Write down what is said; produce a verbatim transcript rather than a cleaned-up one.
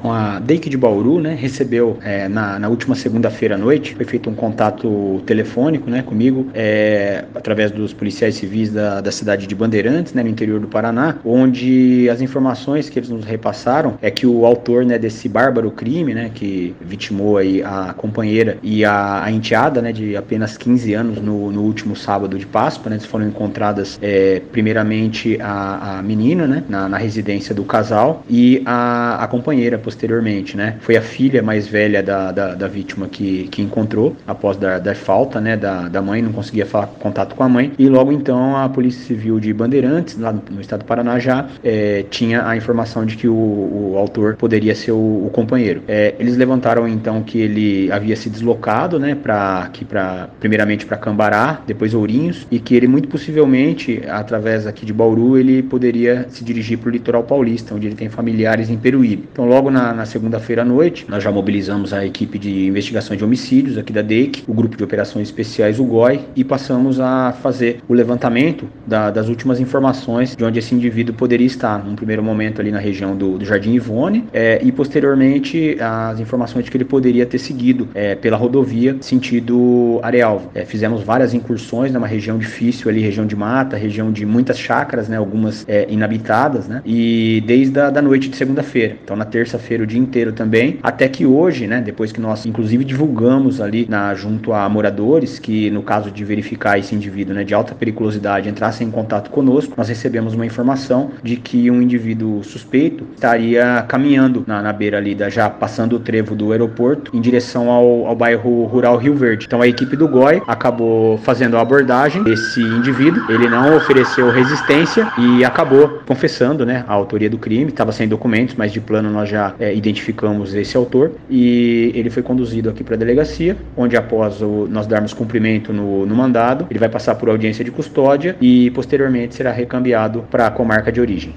com a D E I C de Bauru, né, recebeu é, na, na última segunda-feira à noite, foi feito um contato telefônico, né, comigo, é, através dos policiais civis da, da cidade de Bandeirantes, né, no interior do Paraná, onde as informações que eles nos repassaram é que o autor, né, desse bárbaro crime, né, que vitimou aí a companheira e a, a enteada, né, de apenas quinze anos no, no último sábado de Páscoa, né, foram encontradas é, primeiramente a, a menina, né, na, na residência do casal e a, a companheira posteriormente, né, foi a filha mais velha da, da, da vítima que, que encontrou após dar, dar falta, né, da, da mãe, não conseguia falar contato com a mãe e logo então a Polícia Civil de Bandeirantes, lá no estado do Paraná já é, tinha a informação de que o, o autor poderia ser o, o companheiro. É, eles levantaram então que ele havia se deslocado, né, para aqui para primeiramente para Cambará, depois Ourinhos, e que ele muito possivelmente através aqui de Bauru ele poderia se dirigir para o litoral paulista, onde ele tem familiares em Peruíbe. Então logo na, na segunda-feira à noite nós já mobilizamos a equipe de investigação de homicídios aqui da D E I C, o grupo de operações especiais, o G O I, e passamos a fazer o levantamento da, das últimas informações de onde esse indivíduo poderia estar, num primeiro momento ali na região do, do Jardim Ivone, é, e posteriormente as informações de que ele poderia ter seguido é, pela rodovia sentido Arealva. É, fizemos várias incursões numa região difícil ali, região de mata, região de muitas chácaras, né, algumas é, inabitadas, né, e desde a da noite de segunda-feira, então na terça-feira o dia inteiro também, até que hoje, né, depois que nós inclusive divulgamos ali na, junto a moradores que no caso de verificar esse indivíduo, né, de alta periculosidade entrasse em contato conosco, nós recebemos uma informação de que um indivíduo suspeito estaria caminhando na, na beira ali, da, já passando o trevo do aeroporto em direção ao, ao bairro rural Rio Verde. Então a equipe do G O I acabou fazendo a abordagem desse indivíduo, ele não ofereceu resistência e acabou confessando, né, a autoria do crime, estava sem documentos, mas de plano nós já é, identificamos esse autor e ele foi conduzido aqui para a delegacia, onde após o, nós darmos cumprimento no, no mandado, ele vai passar por audiência de custódia e posteriormente será recambiado para a comarca de origem.